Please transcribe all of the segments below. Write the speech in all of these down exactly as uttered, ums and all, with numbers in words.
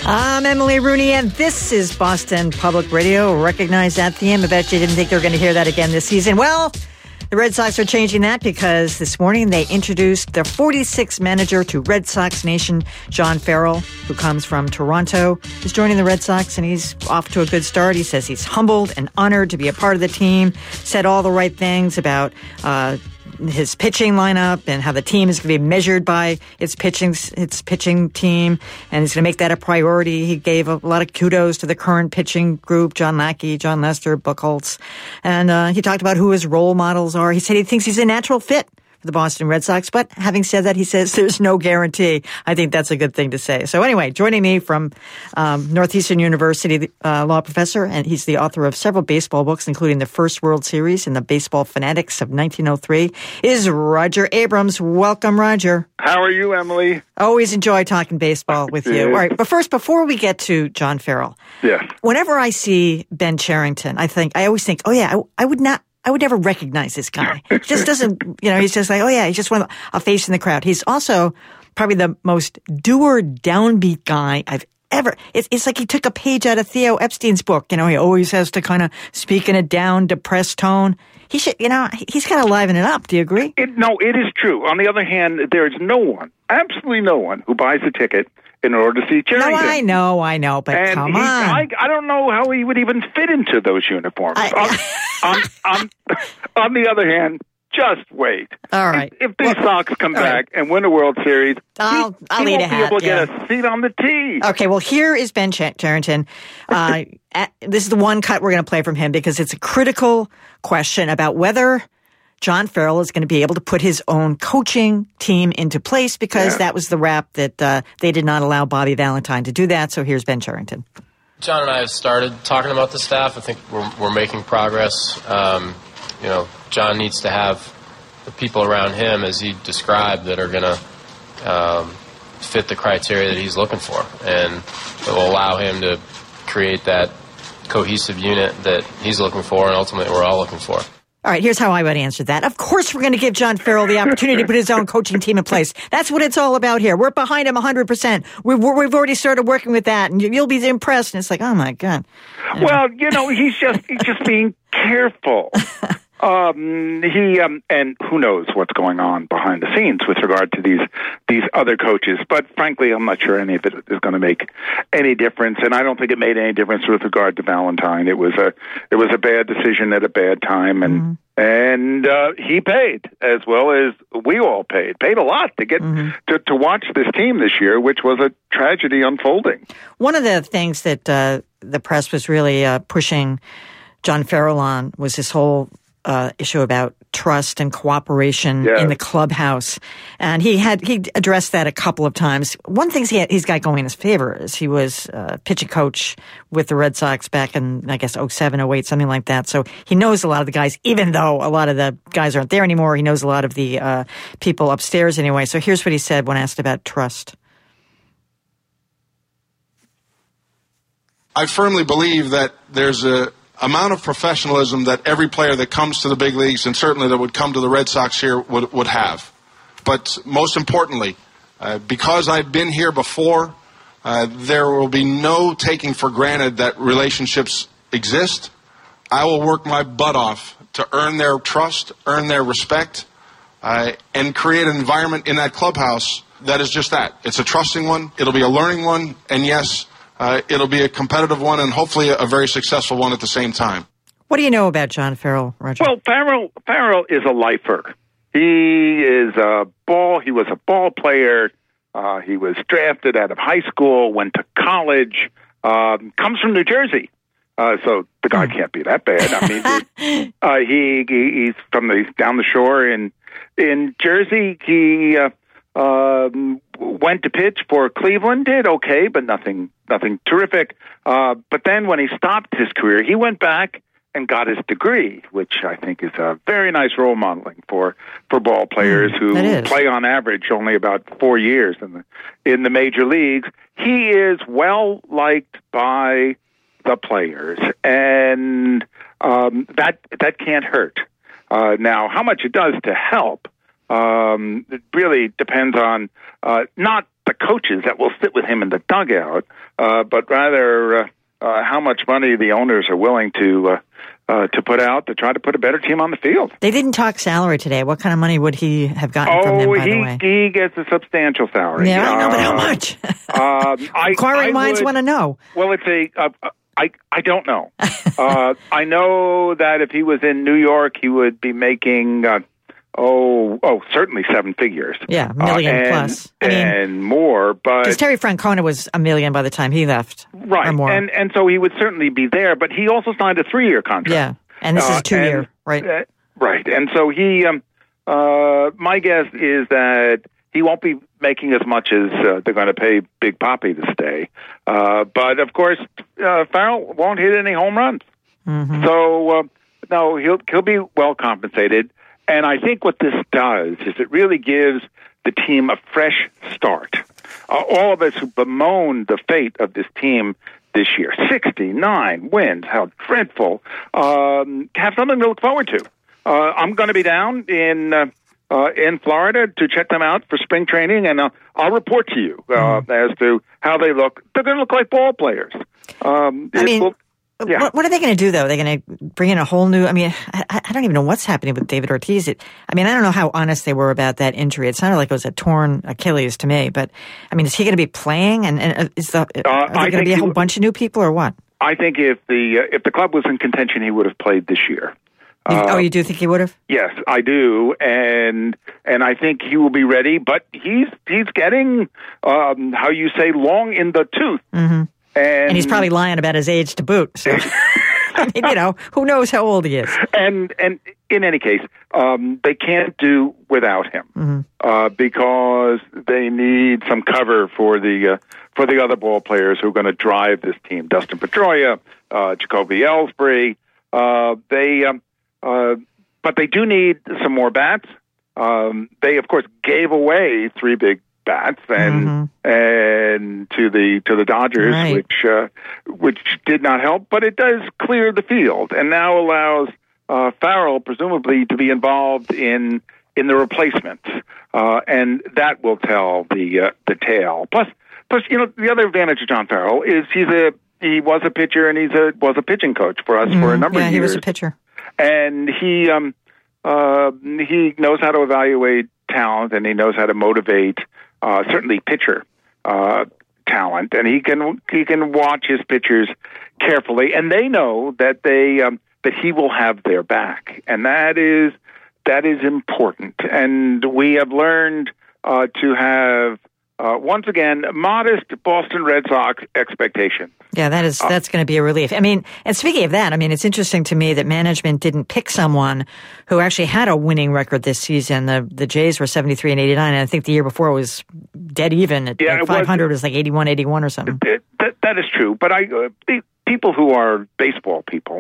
I'm Emily Rooney, and this is Boston Public Radio. Recognize that theme. I bet you didn't think they were going to hear that again this season. Well, the Red Sox are changing that because this morning they introduced their forty-sixth manager to Red Sox Nation, John Farrell, who comes from Toronto. He's joining the Red Sox, and he's off to a good start. He says he's humbled and honored to be a part of the team, said all the right things about uh his pitching lineup and how the team is going to be measured by its pitching its pitching team, and he's going to make that a priority. He gave a lot of kudos to the current pitching group, John Lackey, John Lester, Buchholz, and uh, he talked about who his role models are. He said he thinks he's a natural fit for the Boston Red Sox, but having said that, he says there's no guarantee. I think that's a good thing to say. So anyway, joining me from um, Northeastern University uh, law professor, and he's the author of several baseball books, including The First World Series and The Baseball Fanatics of nineteen oh three, is Roger Abrams. Welcome, Roger. How are you, Emily? Always enjoy talking baseball with you. All right, but first, before we get to John Farrell, yes. Whenever I see Ben Cherington, I think I always think, oh yeah, I, I would not. I would never recognize this guy. He just doesn't, you know, he's just like, oh yeah, he's just one of a face in the crowd. He's also probably the most doer downbeat guy I've ever, it's, it's like he took a page out of Theo Epstein's book. You know, he always has to kind of speak in a down, depressed tone. He should, you know, he's got to liven it up. Do you agree? It, no, it is true. On the other hand, there is no one, absolutely no one, who buys a ticket in order to see Cherington. No, I know, I know, but and come he, on. I, I don't know how he would even fit into those uniforms. I, on, on, on, on the other hand, just wait. All right. If, if these well, Sox come back right. and win a World Series, I'll, he, I'll he eat won't a be hat, able to yeah. get a seat on the tee. Okay, well, here is Ben Cherington. Uh, at, this is the one cut we're going to play from him because it's a critical question about whether John Farrell is going to be able to put his own coaching team into place because yeah. that was the rap that uh, they did not allow Bobby Valentine to do that. So here's Ben Cherington. John and I have started talking about the staff. I think we're, we're making progress. Um, you know, John needs to have the people around him, as he described, that are going to um, fit the criteria that he's looking for, and it will allow him to create that cohesive unit that he's looking for and ultimately we're all looking for. All right, here's how I would answer that. Of course we're going to give John Farrell the opportunity to put his own coaching team in place. That's what it's all about here. We're behind him one hundred percent. We've, we've already started working with that, and you'll be impressed. And it's like, oh, my God. Well, you know, he's just he's just being careful. Um, he um, and who knows what's going on behind the scenes with regard to these these other coaches. But frankly, I'm not sure any of it is going to make any difference, and I don't think it made any difference with regard to Valentine. It was a it was a bad decision at a bad time, and mm-hmm. and uh, he paid as well as we all paid paid a lot to get mm-hmm. to to watch this team this year, which was a tragedy unfolding. One of the things that uh, the press was really uh, pushing John Farrell on was this whole Uh, issue about trust and cooperation yes. in the clubhouse, and he had he addressed that a couple of times. One thing he had, he's got going in his favor is he was uh, pitching coach with the Red Sox back in I guess oh seven, oh eight, something like that. So he knows a lot of the guys, even though a lot of the guys aren't there anymore. He knows a lot of the uh, people upstairs anyway. So here's what he said when asked about trust. I firmly believe that there's a amount of professionalism that every player that comes to the big leagues and certainly that would come to the Red Sox here would, would have. But most importantly, uh, because I've been here before, uh, there will be no taking for granted that relationships exist. I will work my butt off to earn their trust, earn their respect, uh, and create an environment in that clubhouse that is just that. It's a trusting one. It'll be a learning one. And yes, Uh, it'll be a competitive one and hopefully a, a very successful one at the same time. What do you know about John Farrell, Roger? Well, Farrell, Farrell is a lifer. He is a ball. He was a ball player. Uh, he was drafted out of high school, went to college, um, comes from New Jersey. Uh, so the guy can't be that bad. I mean, he, uh, he, he he's from the down the shore in in Jersey. He uh, um, went to pitch for Cleveland. Did okay, but nothing nothing terrific. Uh, but then when he stopped his career, he went back and got his degree, which I think is a very nice role modeling for, for ball players mm, who play on average only about four years in the in the major leagues. He is well liked by the players, and um, that that can't hurt. Uh, now, how much it does to help um, it really depends on uh, not the coaches that will sit with him in the dugout, uh, but rather uh, uh, how much money the owners are willing to uh, uh, to put out to try to put a better team on the field. They didn't talk salary today. What kind of money would he have gotten oh, from them, by he, the way? he gets a substantial salary. Yeah, I know, uh, but how much? um, I, Inquiring I minds would, want to know. Well, it's a... Uh, I, I don't know. uh, I know that if he was in New York, he would be making, uh, oh, oh, certainly seven figures. Yeah, a million uh, and, plus. I mean, and more, but... Because Terry Francona was a million by the time he left. Right, or more. and and so he would certainly be there, but he also signed a three-year contract. Yeah, and this uh, is two-year, and, right? Uh, right, and so he, um, uh, my guess is that he won't be making as much as uh, they're going to pay Big Papi to stay. Uh, but, of course, uh, Farrell won't hit any home runs. Mm-hmm. So, uh, no, he'll he'll be well compensated. And I think what this does is it really gives the team a fresh start. Uh, all of us who bemoaned the fate of this team this year, sixty-nine wins, how dreadful, um, have something to look forward to. Uh, I'm going to be down in... Uh, Uh, in Florida to check them out for spring training, and uh, I'll report to you uh, mm. as to how they look. They're going to look like ball players. Um, I mean, will, yeah. what, what are they going to do, though? They're going to bring in a whole new... I mean, I, I don't even know what's happening with David Ortiz. It, I mean, I don't know how honest they were about that injury. It sounded like it was a torn Achilles to me, but, I mean, is he going to be playing? And, and is the, uh, are there going to be a whole bunch of new people, or what? I think if the uh, if the club was in contention, he would have played this year. Uh, oh, you do think he would have? Yes, I do, and and I think he will be ready. But he's he's getting um, how you say long in the tooth, mm-hmm. and, and he's probably lying about his age to boot. So. I mean, you know, who knows how old he is? And and in any case, um, they can't do without him mm-hmm. uh, because they need some cover for the uh, for the other ball players who are going to drive this team. Dustin Pedroia, uh, Jacoby Ellsbury, uh, they. Um, Uh, but they do need some more bats. Um, they, of course, gave away three big bats and mm-hmm. and to the to the Dodgers, right. which uh, which did not help. But it does clear the field and now allows uh, Farrell, presumably, to be involved in in the replacements, uh, and that will tell the uh, the tale. Plus, plus, you know, the other advantage of John Farrell is he's a he was a pitcher and he's a was a pitching coach for us mm-hmm. for a number yeah, of years. Yeah, he was a pitcher. And he um, uh, he knows how to evaluate talent, and he knows how to motivate uh, certainly pitcher uh, talent, and he can he can watch his pitchers carefully, and they know that they um, that he will have their back, and that is that is important. And we have learned uh, to have uh, once again modest Boston Red Sox expectations. Yeah, that is that's going to be a relief. I mean, and speaking of that, I mean, it's interesting to me that management didn't pick someone who actually had a winning record this season. The the Jays were seventy-three and eighty-nine, and I think the year before it was dead even at yeah, like five hundred. It was, it was like eighty-one, eighty-one or something. It, that, that is true, but I uh, the people who are baseball people,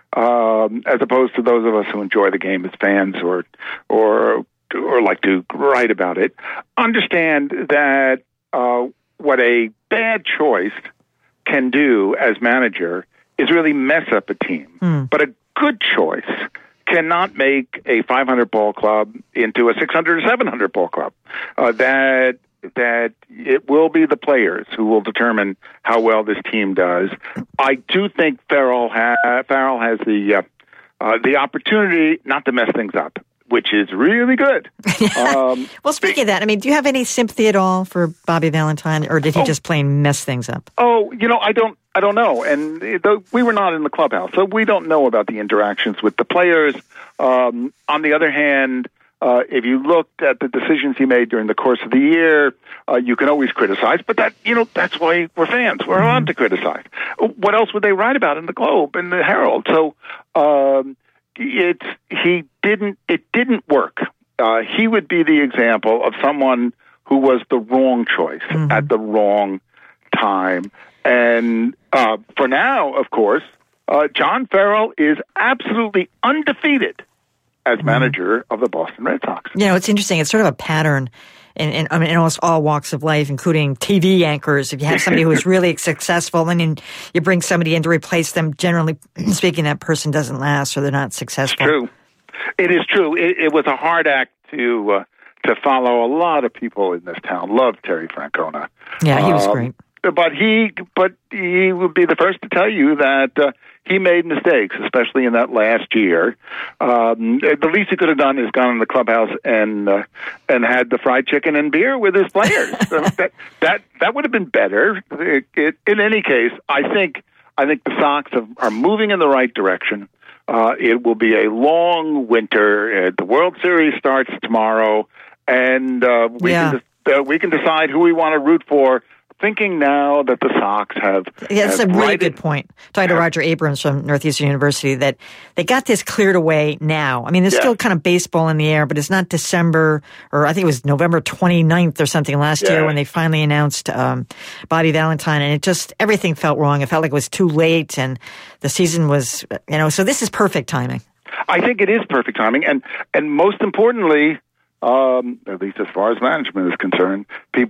um, as opposed to those of us who enjoy the game as fans or or or like to write about it, understand that uh, what a bad choice can do as manager is really mess up a team. Mm. But a good choice cannot make a five hundred ball club into a six hundred or seven hundred ball club. Uh, that that it will be the players who will determine how well this team does. I do think Farrell, ha- Farrell has the uh, uh, the opportunity not to mess things up, which is really good. Um, well, speaking of that, I mean, do you have any sympathy at all for Bobby Valentine, or did he oh, just plain mess things up? Oh, you know, I don't, I don't know. And the, we were not in the clubhouse, so we don't know about the interactions with the players. Um, on the other hand, uh, if you looked at the decisions he made during the course of the year, uh, you can always criticize. But that, you know, that's why we're fans. We're mm-hmm. allowed to criticize. What else would they write about in the Globe and the Herald? So. Um, It's he didn't. It didn't work. Uh, he would be the example of someone who was the wrong choice mm-hmm. at the wrong time. And uh, for now, of course, uh, John Farrell is absolutely undefeated as mm-hmm. manager of the Boston Red Sox. You know, it's interesting. It's sort of a pattern in, in, I mean, in almost all walks of life, including T V anchors. If you have somebody who is really successful and then you bring somebody in to replace them, generally speaking, that person doesn't last or they're not successful. It's true. It is true. It, it was a hard act to uh, to follow. A lot of people in this town love Terry Francona. Yeah, he was um, great. But he, but he would be the first to tell you that uh, he made mistakes, especially in that last year. Um, the least he could have done is gone in the clubhouse and uh, and had the fried chicken and beer with his players. So that that that would have been better. It, it, in any case, I think I think the Sox have, are moving in the right direction. Uh, it will be a long winter. Uh, the World Series starts tomorrow, and uh, we yeah. can de- uh, we can decide who we want to root for. Thinking now that the Sox have... Yeah, that's have a really righted, good point. Talking to Roger Abrams from Northeastern University, that they got this cleared away now. I mean, there's yeah. still kind of baseball in the air, but it's not December, or I think it was November twenty-ninth or something last yeah. year when they finally announced um, Bobby Valentine, and it just, everything felt wrong. It felt like it was too late, and the season was, you know, so this is perfect timing. I think it is perfect timing, and, and most importantly... Um, at least as far as management is concerned,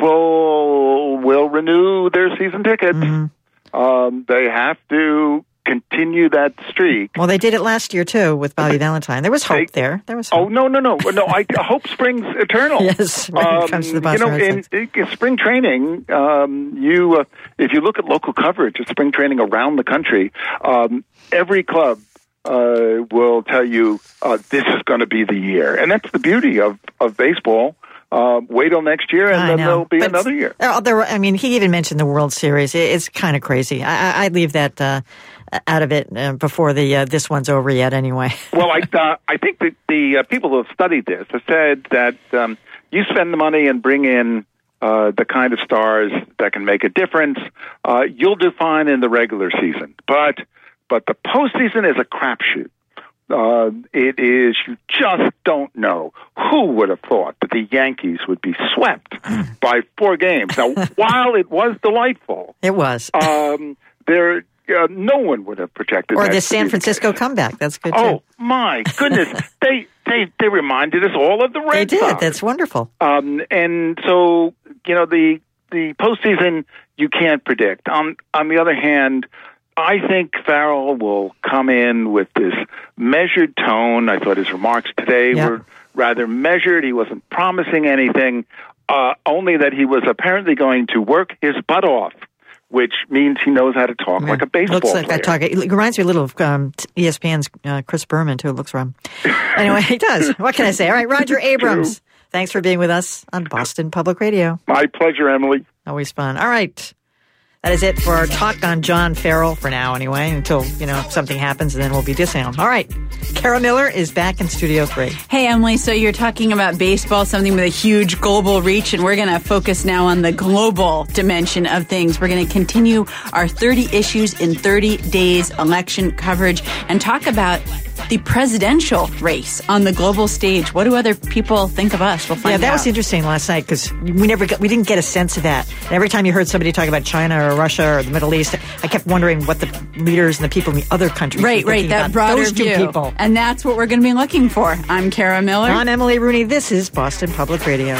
people will renew their season tickets. Mm-hmm. Um, they have to continue that streak. Well, they did it last year, too, with Bobby Valentine. There was hope they, there. There was hope. Oh, no, no, no. no I, hope springs eternal. Yes, when um, it comes to the Boston You know, in, in, in spring training, um, you uh, if you look at local coverage of spring training around the country, um, every club Uh, will tell you uh, this is going to be the year. And that's the beauty of, of baseball. Uh, wait till next year, and I then know. there'll be but another year. There, I mean, he even mentioned the World Series. It, it's kind of crazy. I, I'd leave that uh, out of it uh, before the uh, this one's over yet anyway. Well, I, uh, I think that the uh, people who have studied this have said that um, you spend the money and bring in uh, the kind of stars that can make a difference. Uh, you'll do fine in the regular season. But But the postseason is a crapshoot. Uh, it is, you just don't know. Who would have thought that the Yankees would be swept by four games? Now, while it was delightful, it was. Um, there, uh, no one would have projected or that the San Francisco the comeback. That's good, oh, too. Oh, my goodness. they, they, they reminded us all of the Red They did. Sox. That's wonderful. Um, and so, you know, the, the postseason, you can't predict. On, on the other hand, I think Farrell will come in with this measured tone. I thought his remarks today yeah. were rather measured. He wasn't promising anything, uh, only that he was apparently going to work his butt off, which means he knows how to talk yeah. like a baseball looks like player. I talk. It reminds me a little of um, E S P N's uh, Chris Berman, too. It looks from. Anyway, he does. What can I say? All right, Roger Abrams, thanks for being with us on Boston Public Radio. My pleasure, Emily. Always fun. All right. That is it for our talk on John Farrell for now, anyway, until, you know, something happens, and then we'll be dissing him. All right. Kara Miller is back in Studio three. Hey, Emily. So you're talking about baseball, something with a huge global reach, and we're going to focus now on the global dimension of things. We're going to continue our thirty issues in thirty days election coverage and talk about the presidential race on the global stage. What do other people think of us? We'll find out. Yeah, that out. was interesting last night because we never got, we didn't get a sense of that. And every time you heard somebody talk about China or Russia or the Middle East, I kept wondering what the leaders and the people in the other countries right, were right, that about broader those two view. people. And that's what we're going to be looking for. I'm Kara Miller. I'm Emily Rooney. This is Boston Public Radio.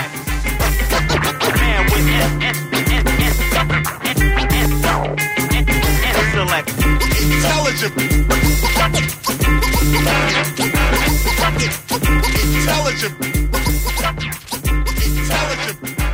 Intelligent. Intelligent. Intelligent.